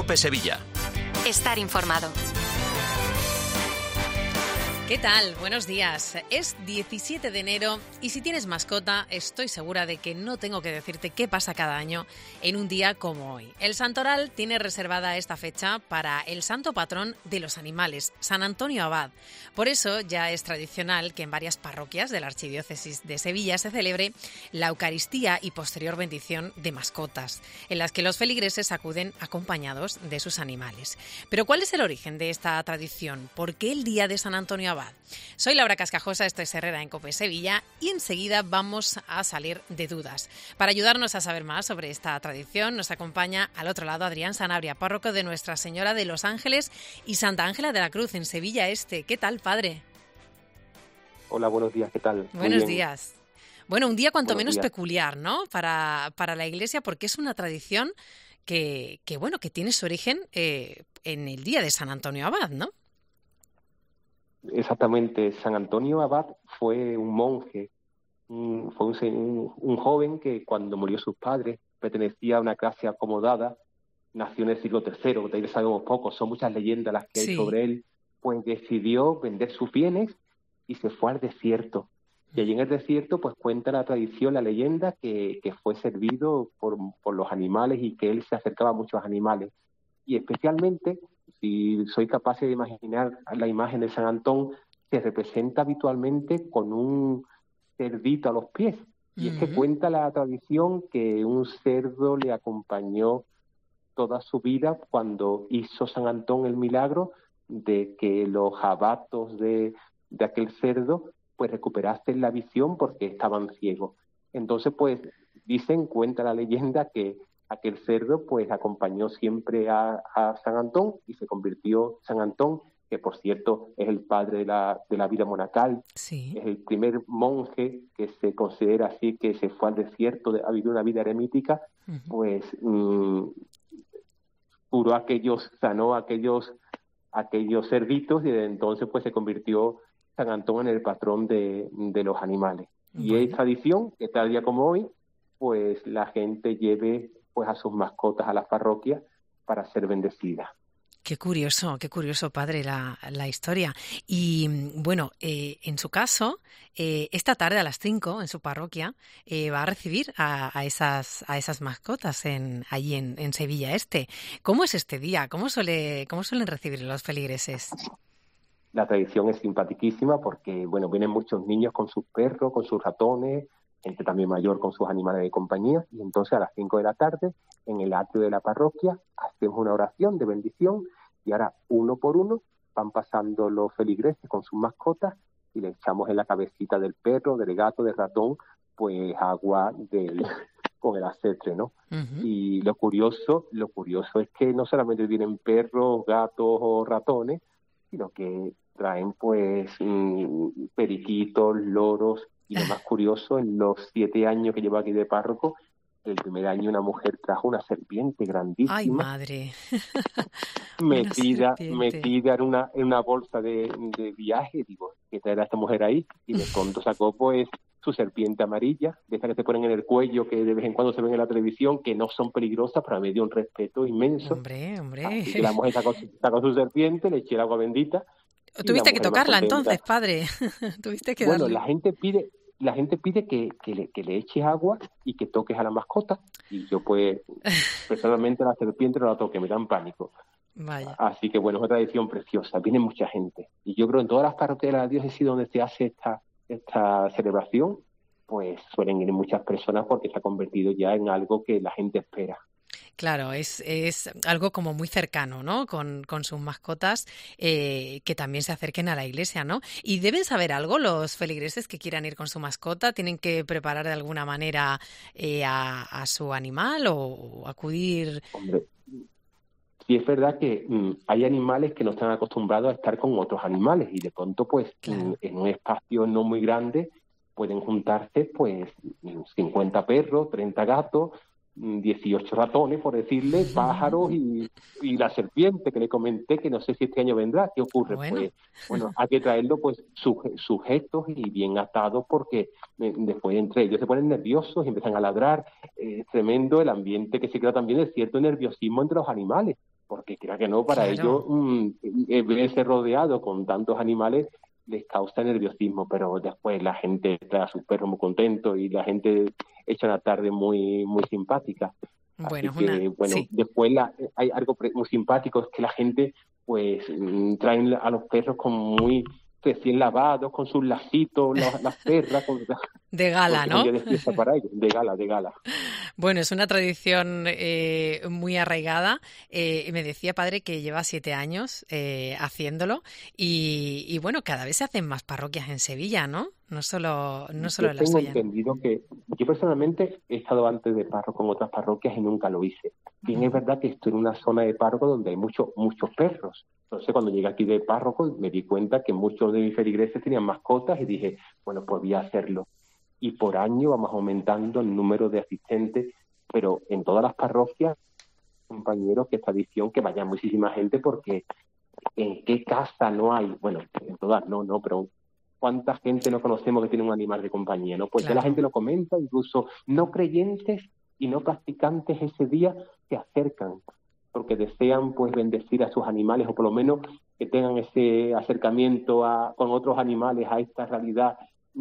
COPE Sevilla. Estar informado. ¿Qué tal? Buenos días. Es 17 de enero y si tienes mascota, estoy segura de que no tengo que decirte qué pasa cada año en un día como hoy. El Santoral tiene reservada esta fecha para el santo patrón de los animales, San Antonio Abad. Por eso ya es tradicional que en varias parroquias de la Archidiócesis de Sevilla se celebre la Eucaristía y posterior bendición de mascotas, en las que los feligreses acuden acompañados de sus animales. Pero ¿cuál es el origen de esta tradición? ¿Por qué el día de San Antonio Abad? Soy Laura Cascajosa, esto es Herrera en COPE Sevilla y enseguida vamos a salir de dudas. Para ayudarnos a saber más sobre esta tradición nos acompaña al otro lado Adrián Sanabria, párroco de Nuestra Señora de los Ángeles y Santa Ángela de la Cruz en Sevilla Este. ¿Qué tal, padre? Hola, buenos días, ¿qué tal? Buenos días. Bueno, un día cuanto Buenos menos días. peculiar, ¿no? Para la Iglesia, porque es una tradición que tiene su origen en el día de San Antonio Abad, ¿no? Exactamente, San Antonio Abad fue un monje, un joven que cuando murió sus padres pertenecía a una clase acomodada, nació en el siglo III, de ahí le sabemos poco, son muchas leyendas las que hay sobre él, pues decidió vender sus bienes y se fue al desierto. Y allí en el desierto pues cuenta la tradición, la leyenda, que fue servido por los animales y que él se acercaba a muchos animales. Y especialmente, si soy capaz de imaginar la imagen de San Antón, se representa habitualmente con un cerdito a los pies. Y es que cuenta la tradición que un cerdo le acompañó toda su vida cuando hizo San Antón el milagro de que los abatos de aquel cerdo pues recuperasen la visión porque estaban ciegos. Entonces, pues, cuenta la leyenda que aquel cerdo pues acompañó siempre a San Antón y se convirtió San Antón, que por cierto es el padre de la vida monacal, es el primer monje que se considera así, que se fue al desierto a vivir una vida eremítica, pues sanó aquellos cerditos y desde entonces pues se convirtió San Antón en el patrón de los animales. Y es tradición que tal día como hoy pues la gente lleve pues a sus mascotas a las parroquias para ser bendecidas. Qué curioso, padre, la historia. Y bueno, en su caso, esta tarde a las 5 en su parroquia va a recibir a esas mascotas allí en Sevilla Este. ¿Cómo es este día? ¿Cómo suelen recibir los feligreses? La tradición es simpaticísima porque, bueno, vienen muchos niños con sus perros, con sus ratones, gente también mayor con sus animales de compañía, y entonces a las 5 de la tarde, en el atrio de la parroquia, hacemos una oración de bendición, y ahora uno por uno van pasando los feligreses con sus mascotas y le echamos en la cabecita del perro, del gato, del ratón, pues agua con el acetre, ¿no? Y lo curioso es que no solamente vienen perros, gatos o ratones, sino que traen pues periquitos, loros, y lo más curioso, en los 7 años que llevo aquí de párroco, el primer año una mujer trajo una serpiente grandísima. ¡Ay, madre! metida en una bolsa de viaje. Digo, ¿qué traerá esta mujer ahí? Y de pronto sacó pues su serpiente amarilla, de esas que se ponen en el cuello, que de vez en cuando se ven en la televisión, que no son peligrosas, pero me dio un respeto inmenso. Hombre. Así que la mujer sacó su serpiente, le eché el agua bendita. Tuviste que tocarla entonces, padre. Tuviste que darle. La gente pide que le eches agua y que toques a la mascota, y yo pues personalmente la serpiente no la toque, me dan pánico. Vaya. Así que bueno, es una tradición preciosa, viene mucha gente. Y yo creo en todas las parroquias de la diócesis donde se hace esta celebración, pues suelen ir muchas personas porque se ha convertido ya en algo que la gente espera. Claro, es algo como muy cercano, ¿no? Con sus mascotas que también se acerquen a la iglesia, ¿no? Y deben saber algo los feligreses que quieran ir con su mascota, tienen que preparar de alguna manera a su animal o acudir. Hombre, sí es verdad que hay animales que no están acostumbrados a estar con otros animales y de pronto pues en un espacio no muy grande pueden juntarse pues 50 perros, 30 gatos, 18 ratones, por decirle, pájaros y la serpiente que le comenté, que no sé si este año vendrá. ¿Qué ocurre? Pues bueno, hay que traerlo pues sujetos y bien atados porque después entre ellos se ponen nerviosos y empiezan a ladrar. Es tremendo el ambiente que se crea también, es cierto nerviosismo entre los animales. porque quiera que no, para ellos verse rodeado con tantos animales les causa nerviosismo, pero después la gente trae a sus perros muy contentos y la gente echa una tarde muy muy simpática. Bueno, Así que, sí. Después hay algo muy simpático, es que la gente pues traen a los perros como muy recién lavados, con sus lacitos, las perras, De gala, porque es ¿no? un día de fiesta para ellos, de gala. Bueno, es una tradición muy arraigada. Me decía, padre, que lleva 7 años haciéndolo y bueno, cada vez se hacen más parroquias en Sevilla, ¿no? No solo Yo en la tengo suya, ¿no? entendido que yo personalmente he estado antes de párroco en otras parroquias y nunca lo hice. Bien, es Ujú. verdad que estoy en una zona de párroco donde hay muchos perros. Entonces, cuando llegué aquí de párroco, me di cuenta que muchos de mis feligreses tenían mascotas y dije, bueno, pues voy a hacerlo. Y por año vamos aumentando el número de asistentes, pero en todas las parroquias, compañeros, que esta edición que vaya muchísima gente, porque ¿en qué casa no hay? Bueno, en todas no, pero ¿cuánta gente no conocemos que tiene un animal de compañía, no? Pues ya la gente Claro. lo comenta, incluso no creyentes y no practicantes ese día se acercan, porque desean pues bendecir a sus animales, o por lo menos que tengan ese acercamiento con otros animales a esta realidad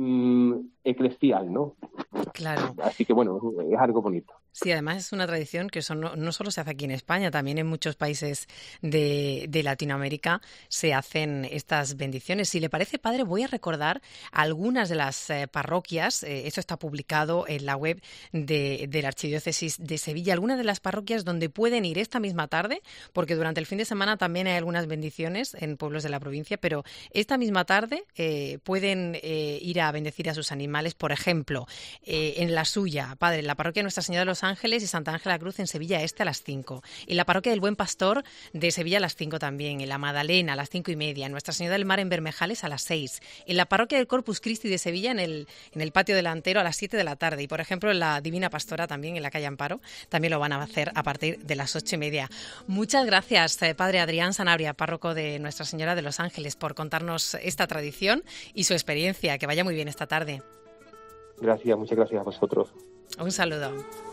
eclesial, ¿no? Claro. Así que bueno, es algo bonito. Sí, además es una tradición que eso no solo se hace aquí en España, también en muchos países de Latinoamérica se hacen estas bendiciones. Si le parece, padre, voy a recordar algunas de las parroquias, esto está publicado en la web de la Archidiócesis de Sevilla, algunas de las parroquias donde pueden ir esta misma tarde, porque durante el fin de semana también hay algunas bendiciones en pueblos de la provincia, pero esta misma tarde pueden ir a bendecir a sus animales, por ejemplo, en la suya, padre, en la parroquia de Nuestra Señora de los Ángeles y Santa Ángela Cruz en Sevilla Este a las 5. En la parroquia del Buen Pastor de Sevilla a las 5 también. En la Madalena a las 5:30. En Nuestra Señora del Mar en Bermejales a las 6. En la parroquia del Corpus Christi de Sevilla en el patio delantero a las 7 de la tarde. Y por ejemplo en la Divina Pastora también en la calle Amparo también lo van a hacer a partir de las 8:30. Muchas gracias, padre Adrián Sanabria, párroco de Nuestra Señora de los Ángeles, por contarnos esta tradición y su experiencia. Que vaya muy bien esta tarde. Gracias, muchas gracias a vosotros. Un saludo.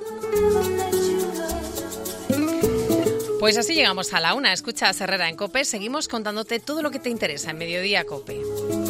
Pues así llegamos a la 1. Escucha a Herrera en COPE. Seguimos contándote todo lo que te interesa en Mediodía COPE.